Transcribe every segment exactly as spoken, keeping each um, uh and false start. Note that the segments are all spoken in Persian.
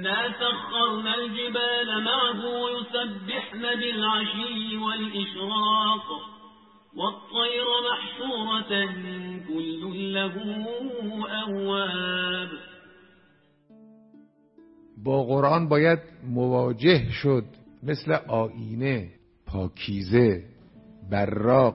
إنا سخرنا الجبال معه يسبحن بالعشي والإشراق والطير محشورة كل له أواب. با قرآن باید مواجه شد، مثل آینه پاکیزه براق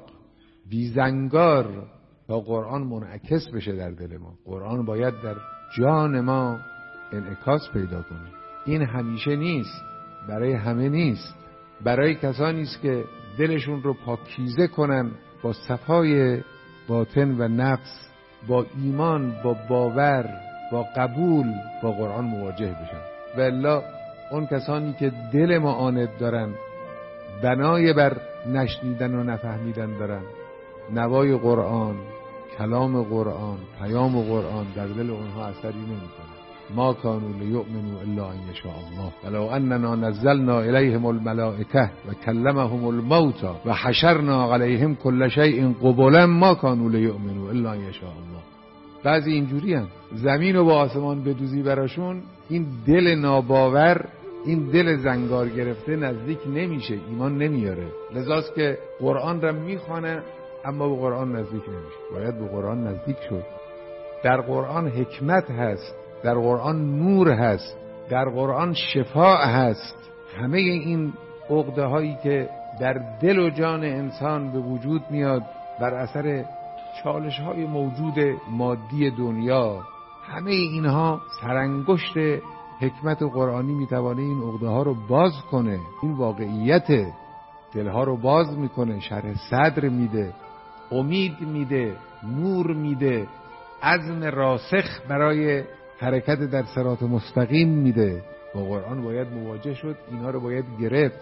بیزنگار تا قرآن منعکس بشه در دل ما. قرآن باید در جان ما انعکاس پیدا کنه. این همیشه نیست، برای همه نیست، برای کسانی است که دلشون رو پاکیزه کنن، با صفای باطن و نفس، با ایمان، با باور، با قبول با قرآن مواجه بشن. و الا اون کسانی که دل معاند دارن، بنای بر نشنیدن و نفهمیدن دارن، نوای قرآن، کلام قرآن، پیام قرآن در دل اونها اثری نمیکنه. ما کانوا لیؤمنوا الا ان یشاء الله ولو اننا نزلنا الیهم الملائکه و کلمهم الموتى و حشرنا علیهم کل شیء قبلا ما کانوا لیؤمنوا الا ان یشاء الله. بعضی اینجوری هم زمین و با آسمان بدوزی براشون، این دل ناباور، این دل زنگار گرفته نزدیک نمیشه، ایمان نمیاره. لذاست که قرآن را میخوانه اما به قرآن نزدیک نمیشه. باید به قرآن نزدیک شد. در قرآن حکمت هست، در قرآن نور هست، در قرآن شفاء هست. همه این عقده هایی که در دل و جان انسان به وجود میاد بر اثر چالش های موجود مادی دنیا، همه اینها سرانگشت حکمت قرآنی میتوانه این عقده ها رو باز کنه. این واقعیت دلها رو باز میکنه، شرح صدر میده، امید میده، نور میده، عزم راسخ برای حرکت در صراط مستقیم میده. با قرآن باید مواجه شد، اینا رو باید گرفت.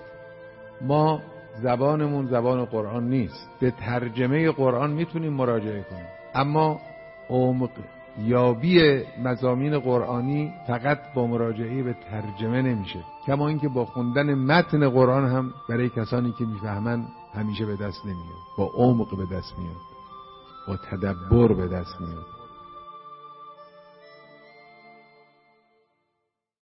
ما زبانمون زبان قرآن نیست، به ترجمه قرآن میتونیم مراجعه کنیم، اما عمق یابی مضامین قرآنی فقط با مراجعه به ترجمه نمیشه. کما اینکه با خوندن متن قرآن هم برای کسانی که میفهمن همیشه به دست نمیاد، با عمق به دست میاد، با تدبر به دست میاد.